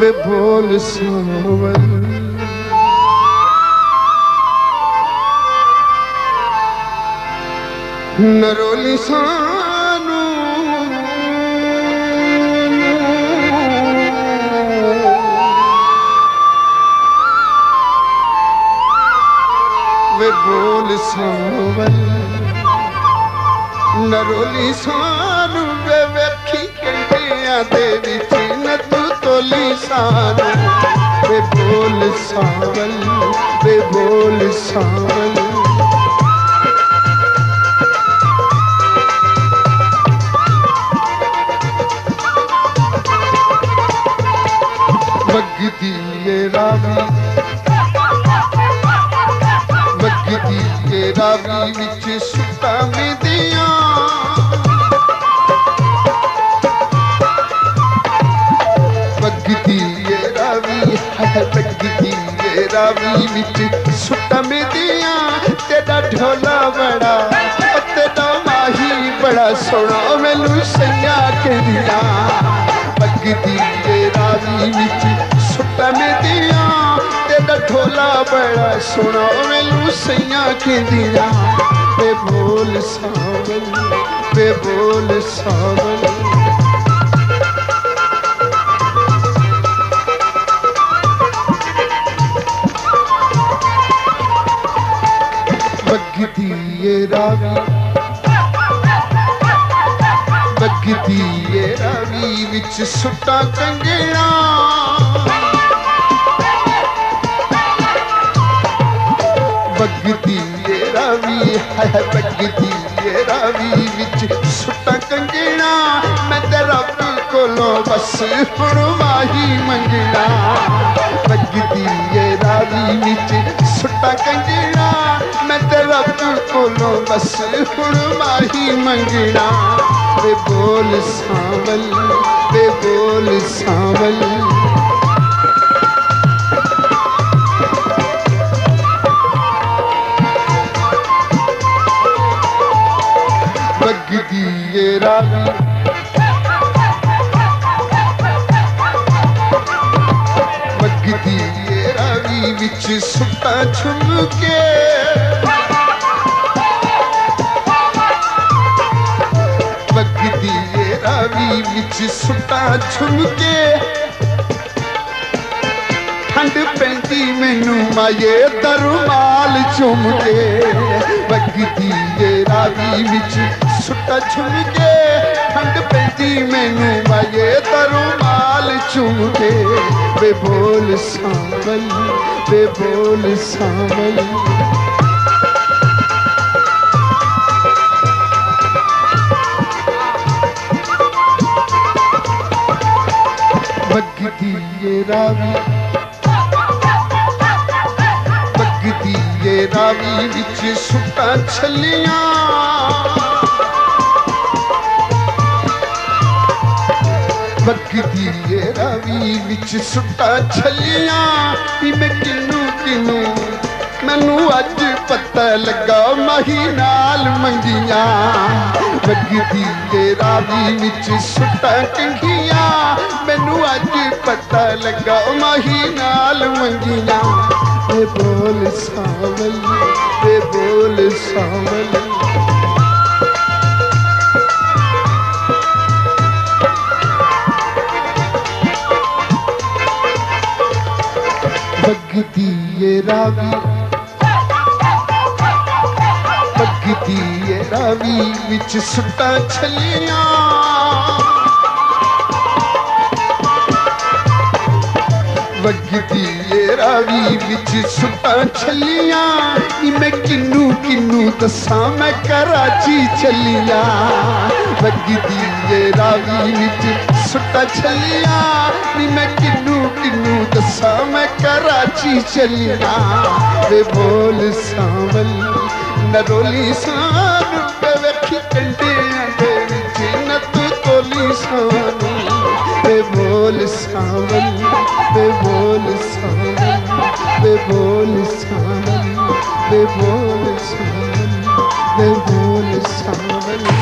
वे बोल सावल नरोली सानू वे बोल सावल नरोली सानू वे वेखी कंडिया दे विच न तू तोली सानू वे बोल सावल वे बोल सावल बगदी ये रावी विच सुता मिदियां बगदी ये रावी है बगदी ये रावी विच सुता मिदियां तेरा ढोला बड़ा तेरा माही बड़ा सोना मैनू सैया कहदियां बगदी ये रावी विच सुता मिदियां तेरा ढोला बड़ा सोना मैनू सैया कहदियां वे बोल सावल वे बोल सावल बगदी ये रावी बगदी ये रावी विच सुटा कंगना बगदी ये रावी है बगदी ये रावी विच सुटा कंगना मैं तेरा कोलों बस हुण माही मंगना बगदी ये रावी विच सुटा कंगना मैं तेरा कोलों बस हुण माही मंगना वे बोल सावल वे बोल सावल बगदी ये रावी बगदी ये रावी विच सुटा झुमके बगदी ये रावी विच सुटा झुमके ठंड पैंदी मैनू माये दरमाल चुम के बगदी ये रावी विच सुटा झुमके ठंड पैंदी मैनू माये दरमाल चुम के वे बोल सावल वे बोल सावल बगदी ये रावी बगदी ये रावी विच सुटा छलियां बगदी ये रावी विच सुटा छलियां मैं किनू किनू मैनू अज पता लगा माही नाल मंगियां बगदी ये रावी विच सुटा कंघियां मैनू अज पता लगा माही नाल मंगियां वे बोल सावल वे बोल सावल बगदी ये रावी बगदी ये रावी विच सुटा छलियां बगदी ये रावी विच सुटा छलियां मैं किनू किनू दसा मैं कराची चलिया बगदी ये रावी विच सुटा छलियां मैं किनू किनू दसा मैं कराची चलिया वे बोल सावल नरोली सानू वे वेखी कंडियां दे विच न तू तोली सानू वे बोल सावल वे बोल सावल वे बोल सावल वे बोल सावल वे बोल सावल